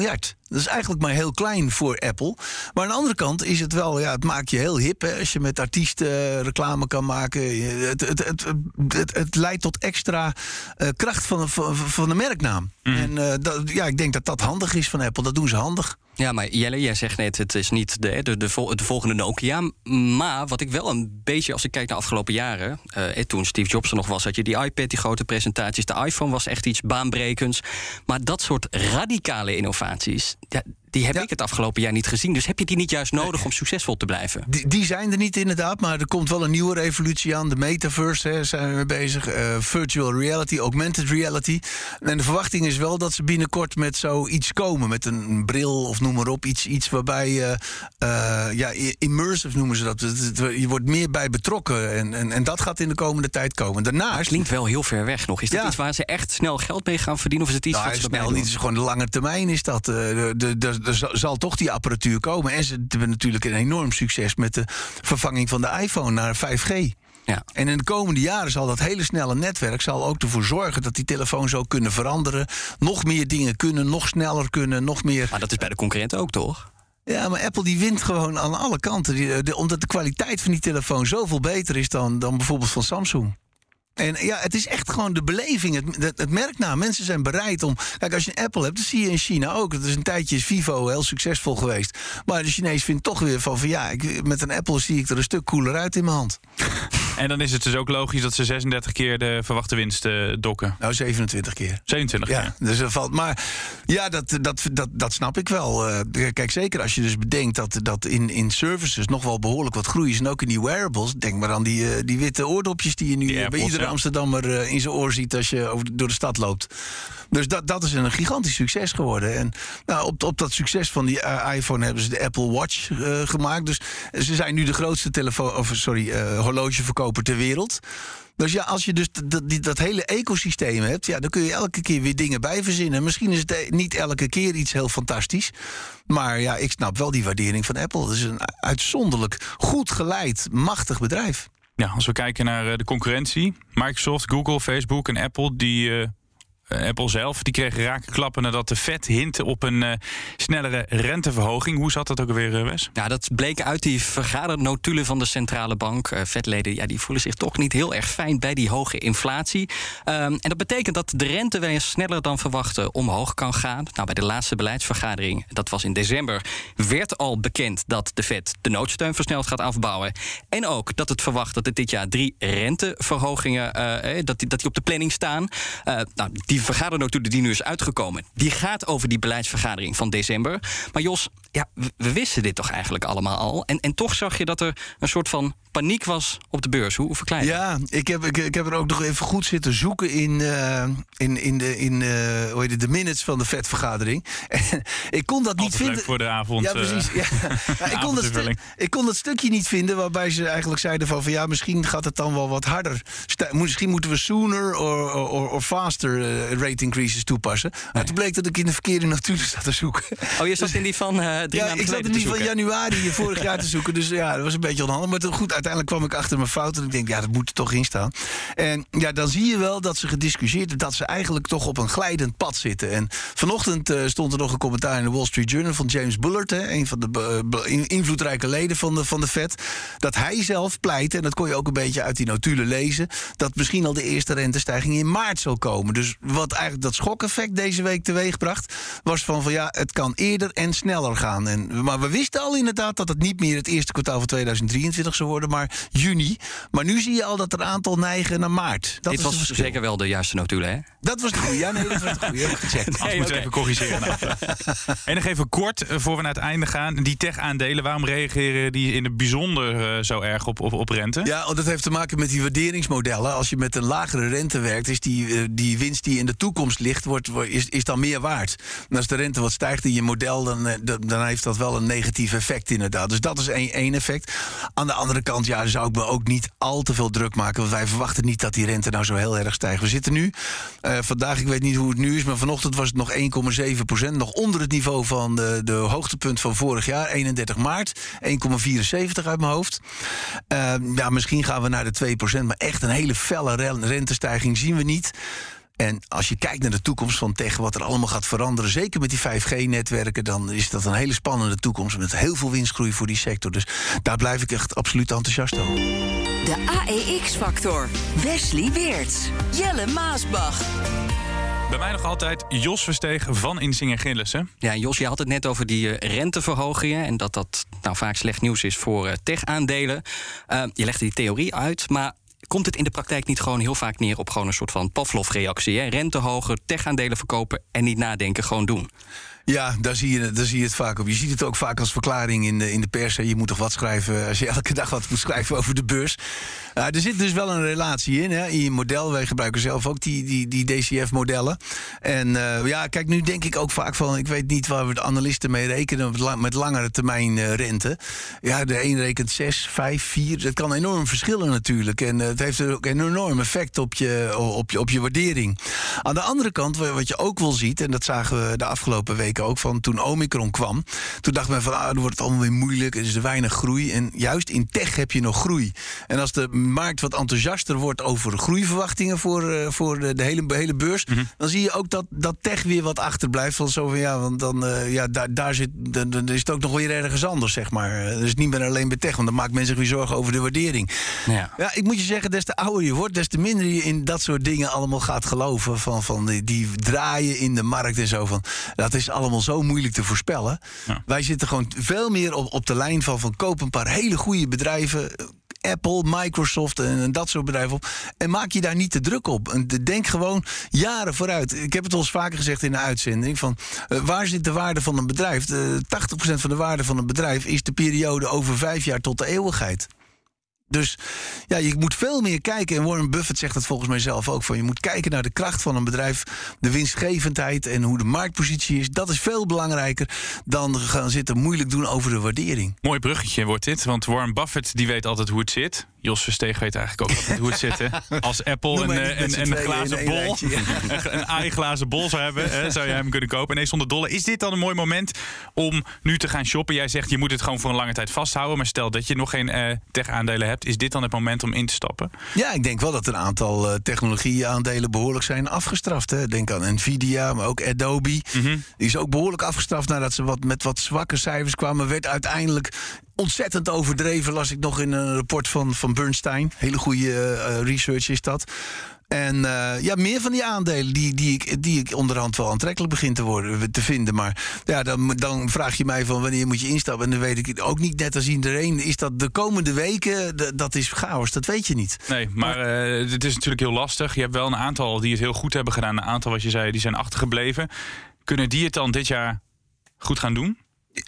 Dat is eigenlijk maar heel klein voor Apple. Maar aan de andere kant is het wel, ja, het maakt je heel hip. Hè, als je met artiesten reclame kan maken. Het, het, het, het, het leidt tot extra uh, kracht van, van, van de merknaam. Mm. En uh, dat, ja, ik denk dat dat handig is van Apple. Dat doen ze handig. Ja, maar Jelle, jij zegt net, het is niet de, de, de, vol, de volgende Nokia. Maar wat ik wel een beetje, als ik kijk naar de afgelopen jaren... Uh, toen Steve Jobs er nog was, had je die iPad, die grote presentaties. De iPhone was echt iets baanbrekends. Maar dat soort radicale innovaties... Ja, die heb ja. ik het afgelopen jaar niet gezien. Dus heb je die niet juist nodig om succesvol te blijven? Die, die zijn er niet inderdaad, maar er komt wel een nieuwe revolutie aan. De metaverse, hè, zijn we mee bezig. Uh, virtual reality, augmented reality. En de verwachting is wel dat ze binnenkort met zoiets komen. Met een bril of noem maar op. Iets, iets waarbij, uh, uh, ja, immersive noemen ze dat. Je wordt meer bij betrokken. En, en, en dat gaat in de komende tijd komen. Daarnaast... Dat klinkt wel heel ver weg nog. Is dat ja. iets waar ze echt snel geld mee gaan verdienen? Of is het iets nou, wat ze snel niet. Het is gewoon de lange termijn is dat. Uh, de, de, de, Er zal toch die apparatuur komen. En ze hebben natuurlijk een enorm succes met de vervanging van de iPhone naar vijf G. Ja. En in de komende jaren zal dat hele snelle netwerk zal ook ervoor zorgen dat die telefoons ook kunnen veranderen. Nog meer dingen kunnen, nog sneller kunnen, nog meer. Maar dat is bij de concurrenten ook, toch? Ja, maar Apple die wint gewoon aan alle kanten. Die, de, omdat de kwaliteit van die telefoon zoveel beter is dan, dan bijvoorbeeld van Samsung. En ja, het is echt gewoon de beleving, het, het, het merknaam. Mensen zijn bereid om... Kijk, als je een Apple hebt, dat zie je in China ook. Dat is een tijdje is Vivo heel succesvol geweest. Maar de Chinees vindt toch weer van... van ja, ik, met een Apple zie ik er een stuk cooler uit in mijn hand. En dan is het dus ook logisch dat ze zesendertig keer de verwachte winst uh, dokken. Nou, zevenentwintig keer. zevenentwintig ja, keer. Dus er valt, maar ja, dat, dat, dat, dat snap ik wel. Uh, kijk, zeker als je dus bedenkt dat, dat in, in services nog wel behoorlijk wat groei is. En ook in die wearables. Denk maar aan die, uh, die witte oordopjes die je nu die bij iedere ja. Amsterdammer uh, in zijn oor ziet als je over, door de stad loopt. Dus dat, dat is een gigantisch succes geworden. En nou, op, op dat succes van die uh, iPhone hebben ze de Apple Watch uh, gemaakt. Dus ze zijn nu de grootste telefoon, of sorry, uh, horlogeverkoper ter wereld. Dus ja, als je dus dat, dat, dat hele ecosysteem hebt, ja, dan kun je elke keer weer dingen bij verzinnen. Misschien is het niet elke keer iets heel fantastisch. Maar ja, ik snap wel die waardering van Apple. Het is een uitzonderlijk goed geleid, machtig bedrijf. Ja, als we kijken naar de concurrentie, Microsoft, Google, Facebook en Apple, die... Uh... Uh, Apple zelf, die kregen rake klappen nadat de Fed hintte op een uh, snellere renteverhoging. Hoe zat dat ook alweer, Wes? Ja, dat bleek uit die vergadernotulen van de centrale bank. Uh, Fed-leden, ja, die voelen zich toch niet heel erg fijn bij die hoge inflatie. Um, en dat betekent dat de rente wel eens sneller dan verwacht omhoog kan gaan. Nou, bij de laatste beleidsvergadering, dat was in december, werd al bekend dat de Fed de noodsteun versneld gaat afbouwen. En ook dat het verwacht dat er dit jaar drie renteverhogingen uh, dat, die, dat die op de planning staan. Uh, nou, die Die vergadernotulen die nu is uitgekomen, die gaat over die beleidsvergadering van december. Maar Jos, ja, we, we wisten dit toch eigenlijk allemaal al. En, en toch zag je dat er een soort van paniek was op de beurs. Hoe, hoe verklaar je dat? Ja, ik heb, ik, ik heb er ook nog even goed zitten zoeken in, uh, in, in, de, in uh, hoe heet het, de minutes van de Fed-vergadering. ik kon dat niet Altijd vinden. Leuk voor de avond. Ja, precies. Ja. Ja, ik, kon dat stu- ik kon dat stukje niet vinden waarbij ze eigenlijk zeiden van, van ja, misschien gaat het dan wel wat harder. Misschien moeten we sooner or, or, or faster uh, rate increases toepassen. Maar nee. Toen bleek dat ik in de verkeerde notulen zat te zoeken. Oh, je zat in die van uh, drie ja, maanden geleden ik zat in die van januari vorig jaar te zoeken. Dus ja, dat was een beetje onhandig. Maar goed, uiteindelijk kwam ik achter mijn fout. En ik denk, ja, dat moet er toch in staan. En ja, dan zie je wel dat ze gediscussieerd hebben dat ze eigenlijk toch op een glijdend pad zitten. En vanochtend uh, stond er nog een commentaar in de Wall Street Journal van James Bullard, hè, een van de uh, invloedrijke leden van de, van de Fed. Dat hij zelf pleit, en dat kon je ook een beetje uit die notulen lezen, dat misschien al de eerste rentestijging in maart zal komen. Dus wat eigenlijk dat schokeffect deze week teweegbracht, was van, van ja, het kan eerder en sneller gaan. En, maar we wisten al inderdaad dat het niet meer het eerste kwartaal van tweeduizend drieëntwintig zou worden, maar juni. Maar nu zie je al dat er een aantal neigen naar maart. Dat Dit was zeker wel de juiste notulen, hè? Dat was de goede. Ja, nee, dat was de goede. Heb ik gecheckt. Als nee, moeten okay. we even corrigeren. En nog even kort, voor we naar het einde gaan. Die tech-aandelen, waarom reageren die in het bijzonder uh, zo erg op, op, op rente? Ja, dat heeft te maken met die waarderingsmodellen. Als je met een lagere rente werkt, is die, uh, die winst die in de toekomst ligt, wordt, is, is dan meer waard. En als de rente wat stijgt in je model, dan, dan heeft dat wel een negatief effect inderdaad. Dus dat is één, één effect. Aan de andere kant, ja, zou ik me ook niet al te veel druk maken. Want wij verwachten niet dat die rente nou zo heel erg stijgt. We zitten nu, uh, vandaag, ik weet niet hoe het nu is, maar vanochtend was het nog één komma zeven procent. Nog onder het niveau van de, de hoogtepunt van vorig jaar, eenendertig maart. één komma vierenzeventig uit mijn hoofd. Uh, ja, misschien gaan we naar de twee procent, maar echt een hele felle rentestijging zien we niet. En als je kijkt naar de toekomst van tech, wat er allemaal gaat veranderen, zeker met die vijf G-netwerken, dan is dat een hele spannende toekomst met heel veel winstgroei voor die sector. Dus daar blijf ik echt absoluut enthousiast over. De A E X-factor. Wesley Weerts. Jelle Maasbach. Bij mij nog altijd Jos Versteeg van Insinger Gillissen. Ja, Jos, je had het net over die uh, renteverhogingen en dat dat nou vaak slecht nieuws is voor uh, tech-aandelen. Uh, je legde die theorie uit, maar komt het in de praktijk niet gewoon heel vaak neer op gewoon een soort van Pavlov-reactie? Hè? Rente hoger, tech-aandelen verkopen en niet nadenken, gewoon doen. Ja, daar zie, je, daar zie je het vaak op. Je ziet het ook vaak als verklaring in de, in de pers. Je moet toch wat schrijven als je elke dag wat moet schrijven over de beurs. Uh, er zit dus wel een relatie in. Hè, in je model. Wij gebruiken zelf ook die, die, die D C F-modellen. En uh, ja, kijk, nu denk ik ook vaak van, ik weet niet waar we de analisten mee rekenen met, met langere termijn uh, rente. Ja, de een rekent zes, vijf, vier. Dat kan enorm verschillen natuurlijk. En uh, het heeft ook een enorm effect op je, op, je, op je waardering. Aan de andere kant, wat je ook wel ziet, en dat zagen we de afgelopen weken ook van toen Omicron kwam. Toen dacht men van, ah, dan wordt het allemaal weer moeilijk. Er is er weinig groei. En juist in tech heb je nog groei. En als de markt wat enthousiaster wordt over groeiverwachtingen voor, uh, voor de, de hele, hele beurs, mm-hmm. dan zie je ook dat, dat tech weer wat achterblijft. Van zo van, ja, want dan, uh, ja, daar, daar zit, dan, dan is het ook nog weer ergens anders, zeg maar. Dus niet meer alleen bij tech, want dan maakt men zich weer zorgen over de waardering. Ja, ja, ik moet je zeggen, des te ouder je wordt, des te minder je in dat soort dingen allemaal gaat geloven. Van, van die, die draaien in de markt en zo van. Dat is allemaal zo moeilijk te voorspellen. Ja. Wij zitten gewoon veel meer op, op de lijn van, van koop een paar hele goede bedrijven. Apple, Microsoft en, en dat soort bedrijven op. En maak je daar niet te druk op. En denk gewoon jaren vooruit. Ik heb het al eens vaker gezegd in de uitzending. Van, uh, waar zit de waarde van een bedrijf? Uh, tachtig procent van de waarde van een bedrijf is de periode over vijf jaar tot de eeuwigheid. Dus ja, je moet veel meer kijken. En Warren Buffett zegt dat volgens mij zelf ook. Van, je moet kijken naar de kracht van een bedrijf, de winstgevendheid en hoe de marktpositie is. Dat is veel belangrijker dan gaan zitten moeilijk doen over de waardering. Mooi bruggetje wordt dit, want Warren Buffett die weet altijd hoe het zit. Jos Versteeg weet eigenlijk ook altijd hoe het zit. Hè? Als Apple een, een, een, een glazen bol, rijtje, ja. een A I-glazen bol zou hebben, hè, zou je hem kunnen kopen. Nee, zonder dolle. Is dit dan een mooi moment om nu te gaan shoppen? Jij zegt, je moet het gewoon voor een lange tijd vasthouden. Maar stel dat je nog geen uh, tech-aandelen hebt, is dit dan het moment om in te stappen? Ja, ik denk wel dat een aantal uh, technologie-aandelen behoorlijk zijn afgestraft. Hè. Denk aan Nvidia, maar ook Adobe. Mm-hmm. Die is ook behoorlijk afgestraft nadat ze wat, met wat zwakke cijfers kwamen. Werd uiteindelijk ontzettend overdreven, las ik nog in een rapport van, van Bernstein. Hele goede uh, research is dat. En uh, ja, meer van die aandelen die, die, ik, die ik onderhand wel aantrekkelijk begin te, worden, te vinden. Maar ja, dan, dan vraag je mij van wanneer moet je instappen. En dan weet ik ook niet, net als iedereen, is dat de komende weken, de, dat is chaos. Dat weet je niet. Nee, maar, maar uh, het is natuurlijk heel lastig. Je hebt wel een aantal die het heel goed hebben gedaan. Een aantal, wat je zei, die zijn achtergebleven. Kunnen die het dan dit jaar goed gaan doen?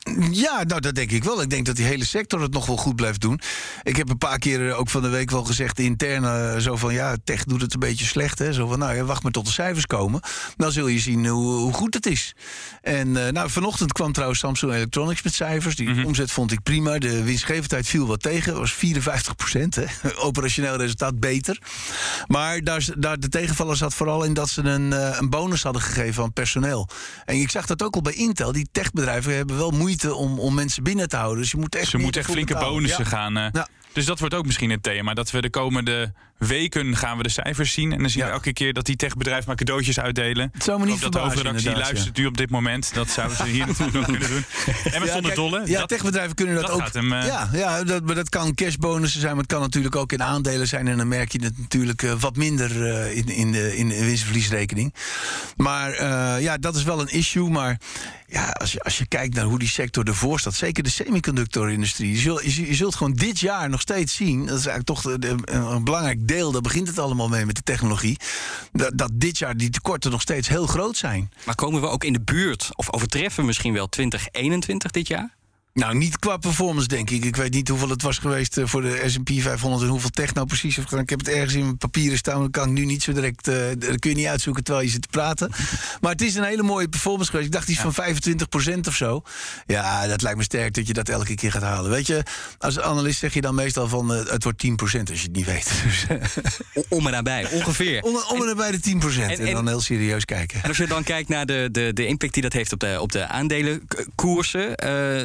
Ja, nou dat denk ik wel. Ik denk dat die hele sector het nog wel goed blijft doen. Ik heb een paar keer ook van de week wel gezegd intern uh, zo van ja, tech doet het een beetje slecht. Hè? Zo van nou ja, wacht maar tot de cijfers komen. Dan zul je zien hoe, hoe goed het is. En uh, nou, vanochtend kwam trouwens Samsung Electronics met cijfers. Die mm-hmm. omzet vond ik prima. De winstgevendheid viel wat tegen. Dat was vierenvijftig procent. Hè? Operationeel resultaat beter. Maar daar, daar de tegenvaller zat vooral in dat ze een, uh, een bonus hadden gegeven aan personeel. En ik zag dat ook al bij Intel. Die techbedrijven hebben wel moeite om, om mensen binnen te houden. Dus je moet echt, Ze moeten echt flinke betalen. bonussen ja. gaan. Uh, ja. Dus dat wordt ook misschien het thema. Dat we de komende weken gaan we de cijfers zien. En dan zien ja. we elke keer dat die techbedrijven maar cadeautjes uitdelen. Het zou me niet dat de hoofdredactie luistert ja. nu op dit moment. Dat zouden ze hier natuurlijk nog kunnen doen. En met ja, zonder dolle. Ja, dat, techbedrijven kunnen dat, dat ook. Hem, uh, ja, ja dat, maar dat kan cashbonussen zijn. Maar het kan natuurlijk ook in aandelen zijn. En dan merk je het natuurlijk uh, wat minder uh, in, in de, in de winstverliesrekening. Maar uh, ja, dat is wel een issue. Maar ja, als je, als je kijkt naar hoe die sector ervoor staat, zeker de semiconductorindustrie, je zult, je, je zult gewoon dit jaar nog steeds zien, dat is eigenlijk toch de, de, een belangrijk deel, daar begint het allemaal mee met de technologie, dat, dat dit jaar die tekorten nog steeds heel groot zijn. Maar komen we ook in de buurt, of overtreffen we misschien wel twintig eenentwintig dit jaar? Nou, niet qua performance, denk ik. Ik weet niet hoeveel het was geweest voor de S en P vijfhonderd en hoeveel tech nou precies heeft gedaan. Ik heb het ergens in mijn papieren staan, dat kan ik nu niet zo direct, uh, dat kun je niet uitzoeken terwijl je zit te praten. Maar het is een hele mooie performance geweest. Ik dacht iets ja. van vijfentwintig procent of zo. Ja, dat lijkt me sterk dat je dat elke keer gaat halen. Weet je, als analist zeg je dan meestal van uh, het wordt tien procent als je het niet weet. Om en nabij, ongeveer. Om, om en nabij de tien procent en, en, en dan heel serieus kijken. En als je dan kijkt naar de, de, de impact die dat heeft op de, op de aandelenkoersen, uh, is het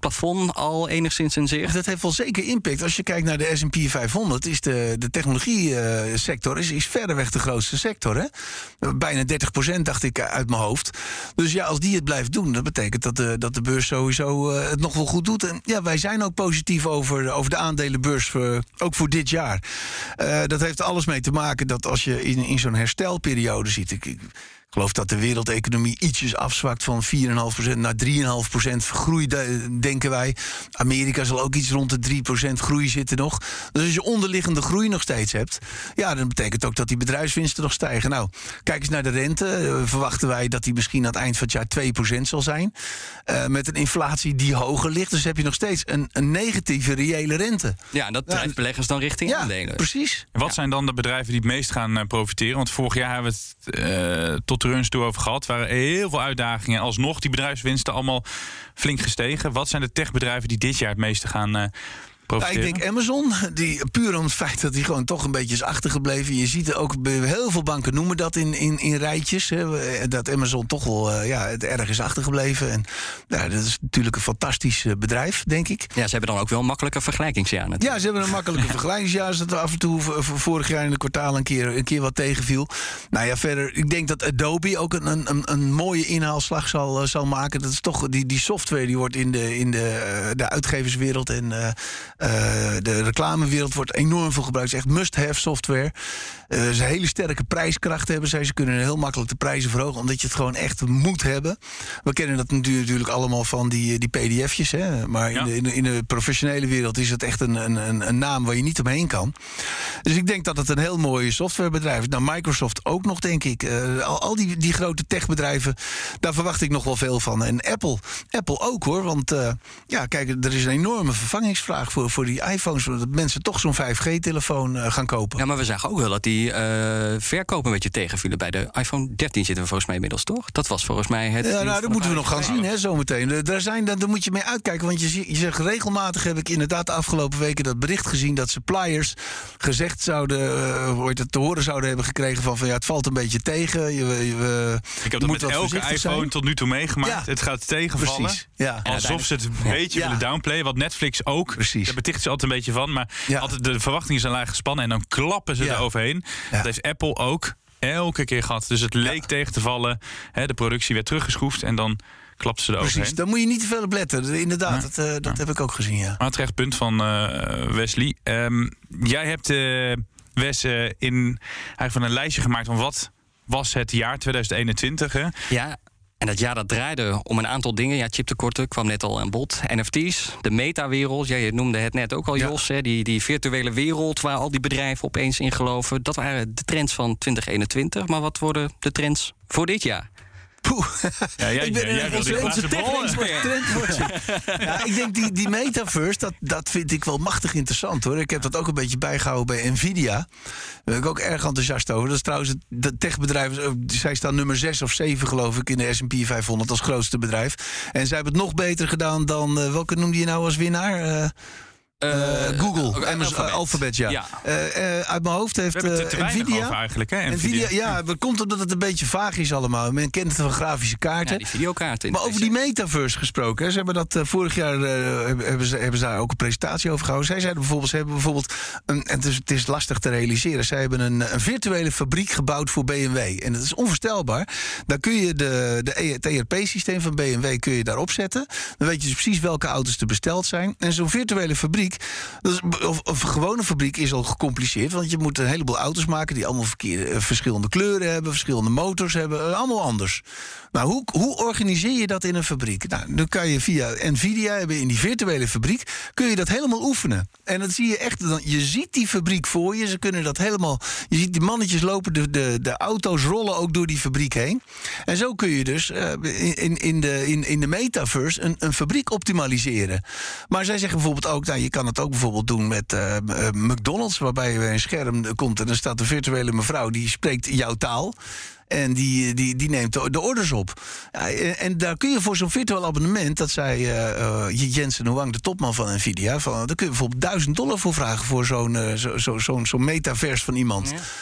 plafond al enigszins in zicht? Dat heeft wel zeker impact. Als je kijkt naar de S en P vijfhonderd, is de, de technologie-sector is, is verreweg de grootste sector. Hè? Bijna dertig procent dacht ik uit mijn hoofd. Dus ja, als die het blijft doen, dat betekent dat de, dat de beurs sowieso uh, het nog wel goed doet. En ja, wij zijn ook positief over, over de aandelenbeurs, voor, ook voor dit jaar. Uh, dat heeft alles mee te maken dat als je in, in zo'n herstelperiode ziet. Ik, ik geloof dat de wereldeconomie ietsjes afzwakt van vier komma vijf procent naar drie komma vijf procent groei, denken wij. Amerika zal ook iets rond de drie procent groei zitten nog. Dus als je onderliggende groei nog steeds hebt, ja, dan betekent ook dat die bedrijfswinsten nog stijgen. Nou, kijk eens naar de rente. Uh, verwachten wij dat die misschien aan het eind van het jaar twee procent zal zijn. Uh, met een inflatie die hoger ligt. Dus heb je nog steeds een, een negatieve reële rente. Ja, en dat drijft beleggers dan richting ja, aandelen. Precies. En wat ja. zijn dan de bedrijven die het meest gaan uh, profiteren? Want vorig jaar hebben we het uh, tot de runs toe over gehad. Er waren heel veel uitdagingen. Alsnog die bedrijfswinsten allemaal flink gestegen. Wat zijn de techbedrijven die dit jaar het meeste gaan uh, profiteren? Ja, ik denk Amazon, die, puur om het feit dat hij gewoon toch een beetje is achtergebleven. Je ziet ook, heel veel banken noemen dat in, in, in rijtjes. Hè, dat Amazon toch wel uh, ja, het erg is achtergebleven. En ja, dat is natuurlijk een fantastisch uh, bedrijf, denk ik. Ja, ze hebben dan ook wel een makkelijke vergelijkingsjaar natuurlijk. Ja, ze hebben een makkelijke vergelijkingsjaar. Als het af en toe vorig jaar in het kwartaal een keer, een keer wat tegenviel. Nou ja, verder, ik denk dat Adobe ook een, een, een mooie inhaalslag zal, uh, zal maken. Dat is toch, die, die software die wordt in de, in de, uh, de uitgeverswereld en uh, Uh, de reclamewereld wordt enorm veel gebruikt. Het is echt must-have software. Uh, ze een hele sterke prijskracht hebben. Zij, ze kunnen heel makkelijk de prijzen verhogen, omdat je het gewoon echt moet hebben. We kennen dat natuurlijk allemaal van die, die P D F'jes. Hè? Maar ja. in, de, in, de, in de professionele wereld is het echt een, een, een naam waar je niet omheen kan. Dus ik denk dat het een heel mooi softwarebedrijf is. Nou, Microsoft ook nog, denk ik. Uh, al, al die, die grote techbedrijven, daar verwacht ik nog wel veel van. En Apple, Apple ook hoor. Want uh, ja, kijk, er is een enorme vervangingsvraag voor voor die iPhones, dat mensen toch zo'n vijf G-telefoon uh, gaan kopen. Ja, maar we zagen ook wel dat die uh, verkopen een beetje tegenvielen. Bij de iPhone dertien zitten we volgens mij inmiddels, toch? Dat was volgens mij het... Ja, nou, dat moeten we nog gaan zien, hè, zometeen. Daar, zijn, daar, daar moet je mee uitkijken, want je, je zegt regelmatig, heb ik inderdaad de afgelopen weken dat bericht gezien, dat suppliers gezegd zouden, uh, het te horen zouden hebben gekregen van, van ja, het valt een beetje tegen. Je, je, ik heb dat met elke iPhone zijn. tot nu toe meegemaakt. Ja. Het gaat tegenvallen. Precies. Ja. Alsof ze het een beetje ja. willen downplayen, wat Netflix ook. Precies. Daar beticht ze altijd een beetje van, maar ja. altijd de verwachtingen zijn laag gespannen en dan klappen ze ja. er overheen. Ja. Dat heeft Apple ook elke keer gehad. Dus het leek ja. tegen te vallen. Hè, de productie werd teruggeschroefd en dan klapten ze er overheen. Precies, daar moet je niet te veel op letten. Inderdaad, ja. dat, uh, dat ja. heb ik ook gezien, ja. Maar het terecht punt van uh, Wesley. Um, jij hebt, uh, Wes, uh, in, eigenlijk van een lijstje gemaakt van wat was het jaar twintig eenentwintig, hè? Ja. En dat jaar dat draaide om een aantal dingen. Ja, chiptekorten kwam net al aan bod. N F T's, de metawereld. Ja, je noemde het net ook al, ja. Jos. Hè, die, die virtuele wereld waar al die bedrijven opeens in geloven. Dat waren de trends van twintig eenentwintig. Maar wat worden de trends voor dit jaar? Poeh. Ja, jij, ik ben jij, jij onze, onze trendwatcher. Ja, ik denk die, die metaverse, dat, dat vind ik wel machtig interessant hoor. Ik heb dat ook een beetje bijgehouden bij Nvidia. Daar ben ik ook erg enthousiast over. Dat is trouwens het techbedrijf. Zij staan nummer zes of zeven geloof ik in de S en P vijfhonderd als grootste bedrijf. En zij hebben het nog beter gedaan dan, uh, welke noemde je nou als winnaar? Uh, Uh, Google, uh, Amazon, Alphabet. Alphabet, ja. ja. Uh, uh, uit mijn hoofd heeft uh, te, te Nvidia... over eigenlijk, hè? Nvidia, Nvidia. ja, dat komt omdat het een beetje vaag is allemaal. Men kent het van grafische kaarten. Ja, die videokaarten. Maar over die metaverse gesproken. Hè, ze hebben dat uh, vorig jaar uh, hebben, ze, hebben ze daar ook een presentatie over gehouden. Zij zeiden bijvoorbeeld, ze hebben bijvoorbeeld een, en het is, het is lastig te realiseren. Zij hebben een, een virtuele fabriek gebouwd voor B M W. En dat is onvoorstelbaar. Daar kun je de, de het E R P-systeem van B M W kun je daarop zetten. Dan weet je dus precies welke auto's er besteld zijn. En zo'n virtuele fabriek, dat is, Of, of een gewone fabriek is al gecompliceerd. Want je moet een heleboel auto's maken die allemaal verkeer, verschillende kleuren hebben, verschillende motors hebben, allemaal anders. Nou, hoe, hoe organiseer je dat in een fabriek? Nou, dan kan je via Nvidia hebben in die virtuele fabriek, kun je dat helemaal oefenen. En dan zie je echt, dan, je ziet die fabriek voor je. Ze kunnen dat helemaal. Je ziet die mannetjes lopen, de, de, de auto's rollen ook door die fabriek heen. En zo kun je dus uh, in, in, de, in, in de metaverse een, een fabriek optimaliseren. Maar zij zeggen bijvoorbeeld ook, nou, je kan het ook bijvoorbeeld doen met uh, uh, McDonald's, waarbij je bij een scherm komt en dan staat een virtuele mevrouw die spreekt jouw taal. En die, die, die neemt de, de orders op. Ja, en, en daar kun je voor zo'n virtueel abonnement, dat zei uh, uh, Jensen Huang, de topman van Nvidia, van, daar kun je bijvoorbeeld duizend dollar voor vragen voor zo'n uh, zo, zo, zo'n, zo'n metaverse van iemand. Ja.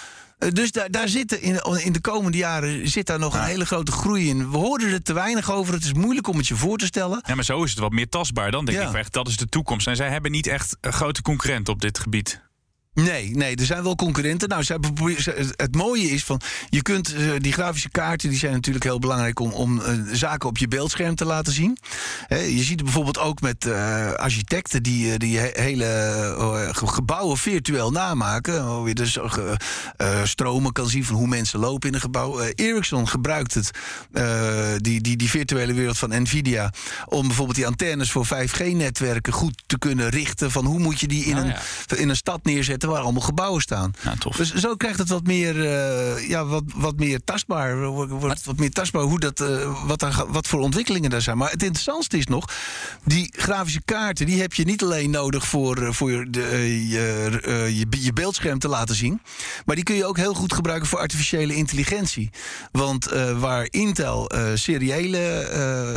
Uh, dus daar, daar zit in, in de komende jaren zit daar nog ja. een hele grote groei in. We horen er te weinig over. Het is moeilijk om het je voor te stellen. Ja, maar zo is het wat meer tastbaar. Dan denk ja. ik echt, dat is de toekomst. En zij hebben niet echt een grote concurrent op dit gebied. Nee, nee, er zijn wel concurrenten. Nou, zij, het mooie is van, je kunt uh, die grafische kaarten, die zijn natuurlijk heel belangrijk om, om uh, zaken op je beeldscherm te laten zien. He, je ziet het bijvoorbeeld ook met uh, architecten die, uh, die he, hele uh, gebouwen virtueel namaken. Waar je dus uh, uh, stromen kan zien van hoe mensen lopen in een gebouw. Uh, Ericsson gebruikt het, uh, die, die, die virtuele wereld van Nvidia, om bijvoorbeeld die antennes voor vijf G-netwerken goed te kunnen richten. Van hoe moet je die in, oh, een, ja. in een stad neerzetten waar allemaal gebouwen staan. Ja, tof. Dus zo krijgt het wat meer, uh, ja, wat, wat meer tastbaar. Wordt wat meer tastbaar hoe dat, uh, wat, daar, wat voor ontwikkelingen daar zijn. Maar het interessantste is nog, die grafische kaarten, die heb je niet alleen nodig voor, uh, voor de, uh, je, uh, je, je beeldscherm te laten zien. Maar die kun je ook heel goed gebruiken voor artificiële intelligentie. Want uh, waar Intel uh, seriële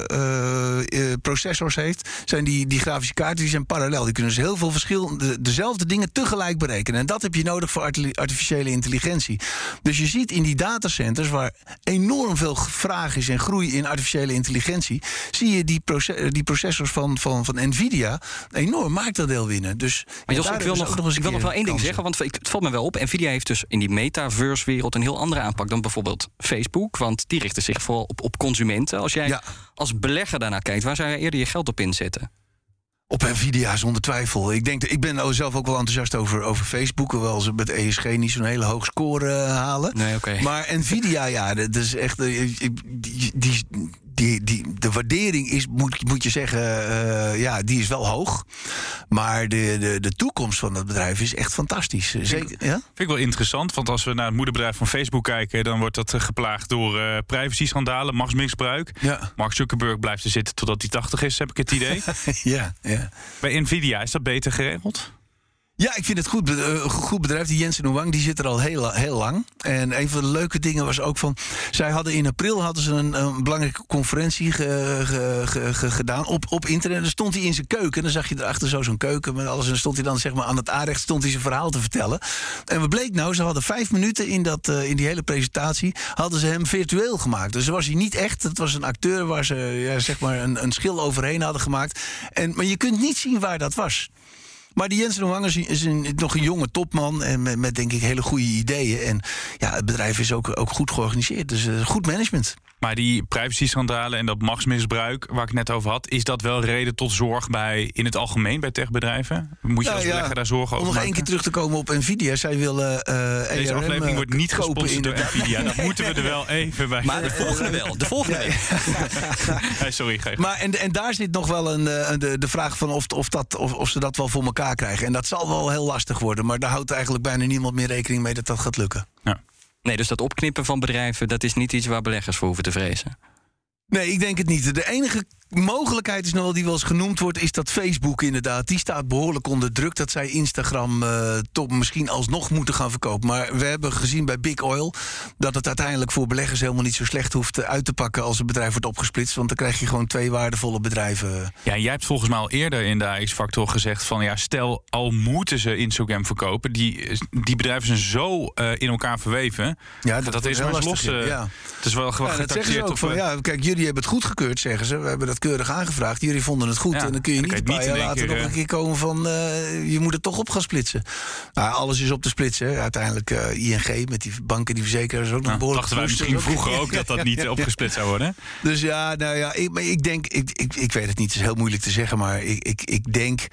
uh, uh, uh, processors heeft, zijn die, die grafische kaarten die zijn parallel. Die kunnen dus heel veel verschillende, dezelfde dingen tegelijk berekenen. En dat heb je nodig voor artificiële intelligentie. Dus je ziet in die datacenters, waar enorm veel vraag is en groei in artificiële intelligentie, zie je die, proces, die processors van, van, van Nvidia enorm marktaandeel winnen. Dus maar Jos, ik wil nog, nog, ik wil nog wel één ding zeggen, want het valt me wel op. Nvidia heeft dus in die metaverse-wereld een heel andere aanpak dan bijvoorbeeld Facebook. Want die richten zich vooral op, op consumenten. Als jij ja. als belegger daarnaar kijkt, waar zou jij eerder je geld op inzetten? Op Nvidia, zonder twijfel. Ik denk, ik ben zelf ook wel enthousiast over, over Facebook, hoewel ze met E S G niet zo'n hele hoog score uh, halen. Nee, okay. Maar Nvidia, ja, dat is echt. Uh, die, die, die, die, de waardering is, moet, moet je zeggen, uh, ja, die is wel hoog. Maar de, de, de toekomst van het bedrijf is echt fantastisch. Zeker, vind, ja? vind ik wel interessant, want als we naar het moederbedrijf van Facebook kijken, dan wordt dat geplaagd door uh, privacy-schandalen, machtsmisbruik. Ja. Mark Zuckerberg blijft er zitten totdat hij tachtig is, heb ik het idee. ja, ja. Bij Nvidia, is dat beter geregeld? Ja, ik vind het goed, uh, goed bedrijf. Die Jensen Huang, die zit er al heel, heel lang. En een van de leuke dingen was ook van, zij hadden in april hadden ze een, een belangrijke conferentie ge, ge, ge, ge, gedaan op, op internet. Dan stond hij in zijn keuken. En dan zag je erachter zo zo'n keuken met alles. En dan stond hij dan zeg maar aan het aanrecht stond hij zijn verhaal te vertellen. En wat bleek nou? Ze hadden vijf minuten in, dat, uh, in die hele presentatie hadden ze hem virtueel gemaakt. Dus was hij niet echt. Het was een acteur waar ze ja, zeg maar een, een schil overheen hadden gemaakt. En, maar je kunt niet zien waar dat was. Maar die Jensen Huang is, is een, nog een jonge topman en met, met denk ik hele goede ideeën. En ja, het bedrijf is ook, ook goed georganiseerd. Dus uh, goed management. Maar die privacy-schandalen en dat machtsmisbruik waar ik het net over had, is dat wel reden tot zorg bij in het algemeen bij techbedrijven? Moet je ja, als belegger ja. daar zorgen over maken? Om nog één keer terug te komen op Nvidia. Zij willen uh, Deze E R M aflevering wordt niet gesponsord door inderdaad. Nvidia. Dat moeten we er wel even bij. Maar de volgende wel. De volgende ja, ja. hey, sorry, geef. Maar en, en daar zit nog wel een, de, de vraag van of, of, dat, of, of ze dat wel voor elkaar krijgen. En dat zal wel heel lastig worden. Maar daar houdt eigenlijk bijna niemand meer rekening mee dat dat gaat lukken. Ja. Nee, dus dat opknippen van bedrijven, dat is niet iets waar beleggers voor hoeven te vrezen. Nee, ik denk het niet. De enige mogelijkheid is nog wel die wel eens genoemd wordt, is dat Facebook inderdaad, die staat behoorlijk onder druk dat zij Instagram uh, toch misschien alsnog moeten gaan verkopen. Maar we hebben gezien bij Big Oil dat het uiteindelijk voor beleggers helemaal niet zo slecht hoeft uit te pakken als een bedrijf wordt opgesplitst, want dan krijg je gewoon twee waardevolle bedrijven. Ja, jij hebt volgens mij al eerder in de X-Factor gezegd van ja, stel al moeten ze Instagram verkopen, die, die bedrijven zijn zo uh, in elkaar verweven. Ja, dat, dat is maar los. Uh, ja. Het is wel gewoon ja, dat zeggen ze ook van, ja, kijk, jullie hebben het goedgekeurd, zeggen ze. We hebben dat keurig aangevraagd. Jullie vonden het goed. Ja, en dan kun je niet een paar jaar later nog een keer komen van uh, je moet het toch op gaan splitsen. Nou, alles is op te splitsen. Hè. Uiteindelijk uh, I N G met die banken, die verzekeraars ook nog nou, behoorlijk. Dachten wij misschien vroeger ook dat dat niet ja, opgesplitst zou worden. Dus ja, nou ja, ik, maar ik denk, ik, ik, ik weet het niet, het is heel moeilijk te zeggen, maar ik, ik, ik denk.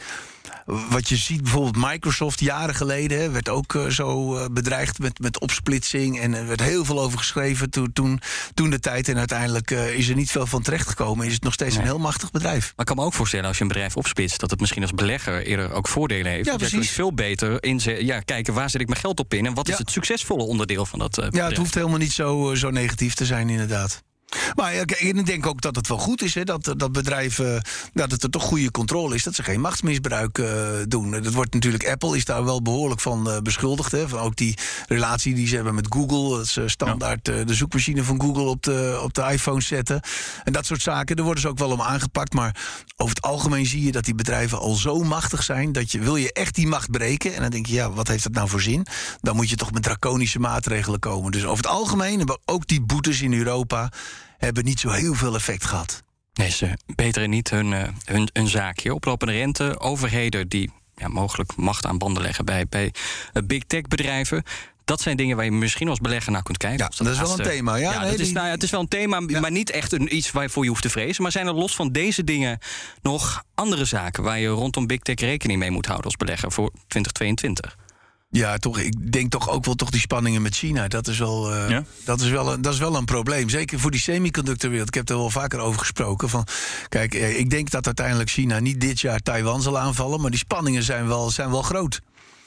Wat je ziet, bijvoorbeeld Microsoft jaren geleden hè, werd ook uh, zo uh, bedreigd met, met opsplitsing. En er werd heel veel over geschreven toen, toen, toen de tijd. En uiteindelijk uh, is er niet veel van terechtgekomen. Is het nog steeds nee. een heel machtig bedrijf. Maar ik kan me ook voorstellen als je een bedrijf opsplitst, dat het misschien als belegger eerder ook voordelen heeft. Ja, dus je kunt veel beter inze- ja, kijken waar zet ik mijn geld op in. En wat ja. is het succesvolle onderdeel van dat uh, bedrijf. Ja, het hoeft helemaal niet zo, uh, zo negatief te zijn inderdaad. Maar ja, ik denk ook dat het wel goed is, hè, dat, dat bedrijven, dat het er toch goede controle is, dat ze geen machtsmisbruik uh, doen. Dat wordt natuurlijk, Apple is daar wel behoorlijk van uh, beschuldigd. Hè, van ook die relatie die ze hebben met Google. Dat ze standaard uh, de zoekmachine van Google op de, op de iPhone zetten. En dat soort zaken, daar worden ze ook wel om aangepakt. Maar over het algemeen zie je dat die bedrijven al zo machtig zijn, dat je, wil je echt die macht breken, en dan denk je, ja, wat heeft dat nou voor zin? Dan moet je toch met draconische maatregelen komen. Dus over het algemeen hebben ook die boetes in Europa hebben niet zo heel veel effect gehad. Nee, ze beteren niet hun, uh, hun, hun zaakje. Oplopende rente, overheden die ja, mogelijk macht aan banden leggen bij, bij uh, big tech bedrijven. Dat zijn dingen waar je misschien als belegger naar kunt kijken. Ja, dat, dat is wel een thema. Ja, ja nee, dat is, die... nou ja, het is wel een thema, ja. maar niet echt een, iets waarvoor je hoeft te vrezen. Maar zijn er los van deze dingen nog andere zaken waar je rondom big tech rekening mee moet houden als belegger voor twintig tweeëntwintig? Ja, toch, ik denk toch ook wel toch die spanningen met China. Dat is wel, uh, ja? dat is wel, een, dat is wel een probleem. Zeker voor die semiconductorwereld. Ik heb er wel vaker over gesproken. Van, kijk, ik denk dat uiteindelijk China niet dit jaar Taiwan zal aanvallen, maar die spanningen zijn wel, zijn wel groot.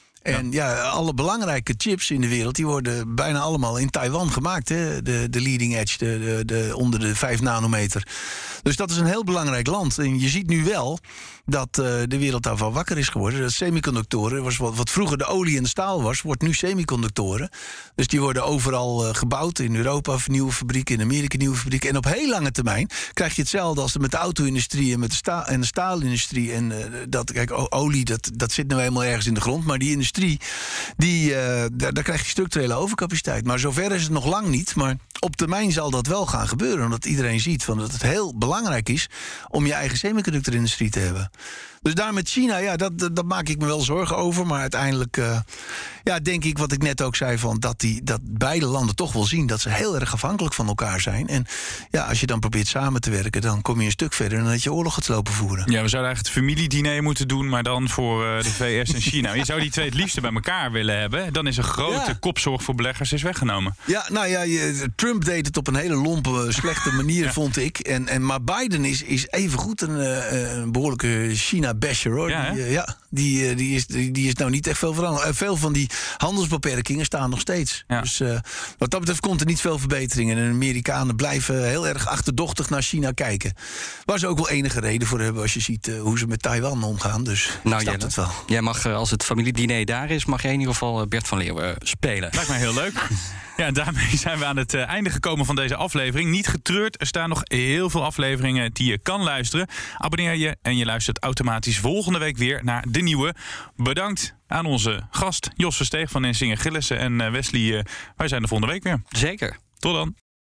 En ja. ja, alle belangrijke chips in de wereld, die worden bijna allemaal in Taiwan gemaakt. Hè? De, de leading edge, de, de, de, onder de vijf nanometer. Dus dat is een heel belangrijk land. En je ziet nu wel dat uh, de wereld daarvan wakker is geworden. Dat semiconductoren, was wat, wat vroeger de olie en de staal was, wordt nu semiconductoren. Dus die worden overal uh, gebouwd. In Europa nieuwe fabrieken, in Amerika nieuwe fabrieken. En op heel lange termijn krijg je hetzelfde als met de auto-industrie en met de, sta- en de staalindustrie. En uh, dat, kijk, olie, dat, dat zit nou helemaal ergens in de grond. Maar die industrie, die, uh, daar, daar krijg je structurele overcapaciteit. Maar zover is het nog lang niet. Maar op termijn zal dat wel gaan gebeuren. Omdat iedereen ziet van dat het heel belangrijk is om je eigen semiconductorindustrie te hebben. Dus daar met China, ja, dat, dat, dat maak ik me wel zorgen over. Maar uiteindelijk uh, ja, denk ik wat ik net ook zei, van dat, die, dat beide landen toch wel zien dat ze heel erg afhankelijk van elkaar zijn. En ja, als je dan probeert samen te werken, dan kom je een stuk verder dan dat je oorlog gaat lopen voeren. Ja, we zouden eigenlijk het familiediner moeten doen, maar dan voor uh, de V S en China. Je zou die twee het liefste bij elkaar willen hebben. Dan is een grote ja. kopzorg voor beleggers is weggenomen. Ja, nou ja, je, Trump deed het op een hele lompe, slechte manier, ja. vond ik. En, en, maar Biden is, is evengoed een, uh, een behoorlijke China-basher, hoor. Ja, die, uh, ja die, uh, die, is, die, die is nou niet echt veel veranderd. Uh, veel van die handelsbeperkingen staan nog steeds. Ja. Dus uh, wat dat betreft komt er niet veel verbetering. En de Amerikanen blijven heel erg achterdochtig naar China kijken. Waar ze ook wel enige reden voor hebben als je ziet uh, hoe ze met Taiwan omgaan. Dus nou, snap het wel. Jij mag, uh, als het familiediner daar is, mag jij in ieder geval uh, Bert van Leeuwen uh, spelen. Lijkt mij heel leuk. Ja, en daarmee zijn we aan het uh, einde gekomen van deze aflevering. Niet getreurd, er staan nog heel veel afleveringen die je kan luisteren. Abonneer je en je luistert automatisch volgende week weer naar de nieuwe. Bedankt aan onze gast Jos Versteeg van Insinger Gillissen en uh, Wesley. Uh, wij zijn er volgende week weer. Zeker. Tot dan.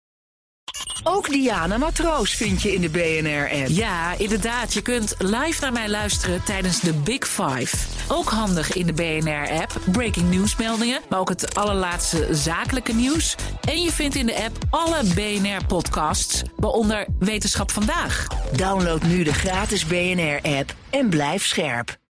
Ook Diana Matroos vind je in de B N R-app. Ja, inderdaad. Je kunt live naar mij luisteren tijdens de Big Five. Ook handig in de B N R-app. Breaking nieuwsmeldingen, maar ook het allerlaatste zakelijke nieuws. En je vindt in de app alle B N R-podcasts, waaronder Wetenschap Vandaag. Download nu de gratis B N R-app en blijf scherp.